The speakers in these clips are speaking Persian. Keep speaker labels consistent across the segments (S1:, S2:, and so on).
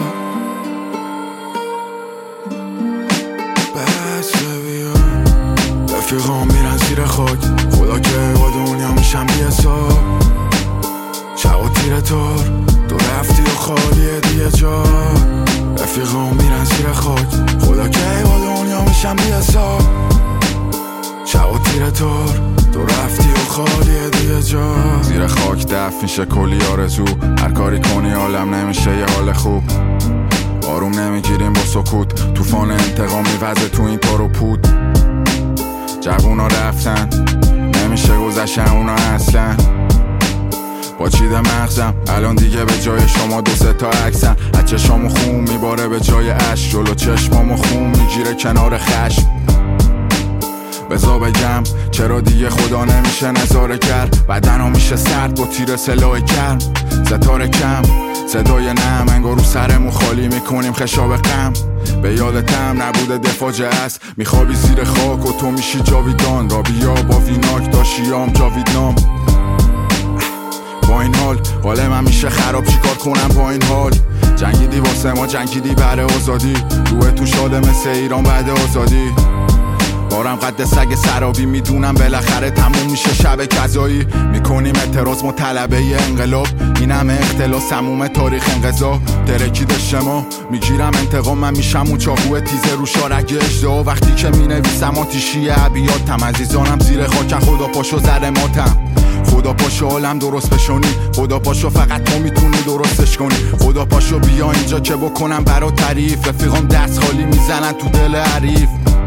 S1: بس بیا رفیقام میرن زیر خاک، خدا که با دنیا میشم بی حساب. شب و تیره تار تو رفتی و خالیه دیگه جا. رفیقام میرن زیر خاک، خدا که با دنیا میشم بی حساب. شب و تیره تار تو رفتی و خالیه دیگه جا.
S2: زیر خاک دفن میشه کلی آرزو، هر کاری کنی عالم نمیشه یه حال خوب. آروم نمیگیریم با سکوت، طوفان انتقام میوزه تو این تار و پود. جوونا رفتن نمیشه گذشتن اونا اصلا. با چیده مغزم الان دیگه به جای شما 2-3 تا عکسم. از چشامو خون میباره به جای عشق، جلو چشمامو خون میگیره کنار خشم. بذار بگم چرا دیگه خدا نمیشه نظاره کرد. بدنم میشه سرد با تیر سلاح گرم. ستاره کم صدای نم، انگار رو سرمو خالی میکنیم خشاب غم. به یادتم نبوده دفاع است، میخوابی زیر خاک و تو میشی جاویدان. را بیا با ویناک داشیام جاویدنام. با این حال من میشه خراب، چیکار کنم با این حال. جنگیدی واسه ما، جنگیدی برای آزادی. روح تو شاده مثل ایران بعد آزادی. بارم قد سگ سرابی، میدونم بالاخره تموم میشه شب کذایی. میکنیم اعتراض ما طلبه انقلاب، این همه اختلاس تموم تاریخ انقضا. درکی داشته ما میگیرم انتقام، من میشم اون چاقوه تیزه رو شارک اجدا. وقتی که مینویسم آتیشی ابیاتم، عزیزانم زیر خاکن، خدا پاشو زر ماتم. خدا پاشو عالم درست بشونی، خدا پاشو فقط تو میتونی درستش کنی. خدا پاشو بیا اینجا که بکنم برا تعریف. رفیقام دست خالی میزنن تو دل حریف.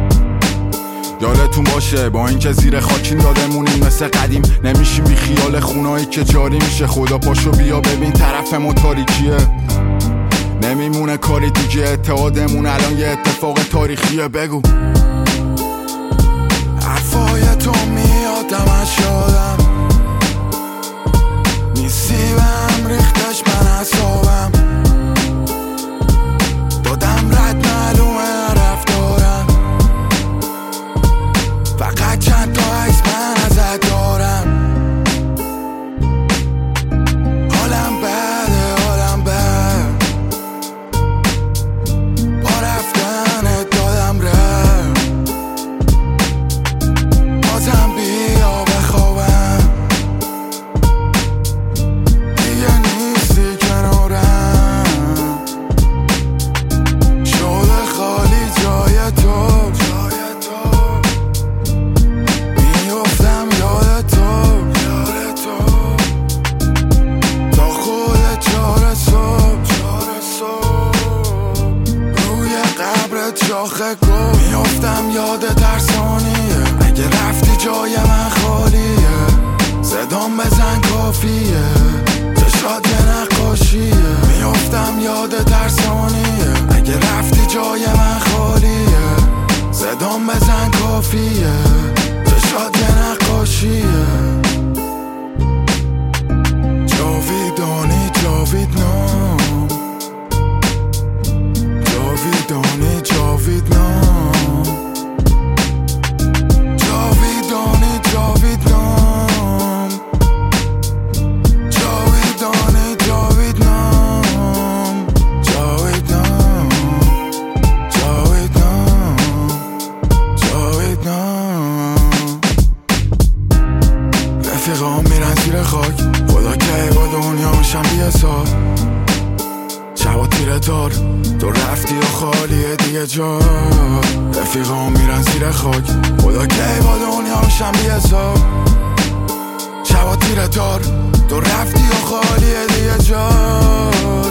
S2: یادتون باشه با اینکه زیر خاکین دادمونیم مثل قدیم، نمیشیم بی خیال خونایی که جاری میشه. خدا پاشو بیا ببین طرف ما تاریکیه، نمیمونه کاری دیگه. اتحادمون الان یه اتفاق تاریخیه. بگو
S1: حرفای تو میادم از یادم، نیستی بهم ریختش من حسابم. دادم رد معلومه رفتارم، فقط چند تا عکس من ازت دارم. حالم بده حالم بد، با رفتنت دادم ره. بازم بیا بخوابم، دیگه نیستی کنارم. شده خالی جای تو، شاخه گل میافتم یاد ترسانیه. اگه رفتی جای من خالیه، صدام بزن کافیه. چشات یه نقاشیه، میافتم یاد ترسانیه. اگه رفتی جای من خالیه، صدام بزن کافیه. چشات یه نقاشیه. جاویدانی جاویدنام، جاویدانی جاویدنام، جاویدانی جاویدنام، جاویدانی جاویدنام، جاویدنام، جاویدنام، جاویدنام. رفیقام میرن زیر خاک، خدا که با دنیا میشم بی حساب. شب و تیره تار تو رفتی و خالیه دیگه جا. رفیقام میرن زیر خاک، خدا که با دنیا میشم بی حساب. شب و تیره تار تو رفتی و خالیه دیگه جا.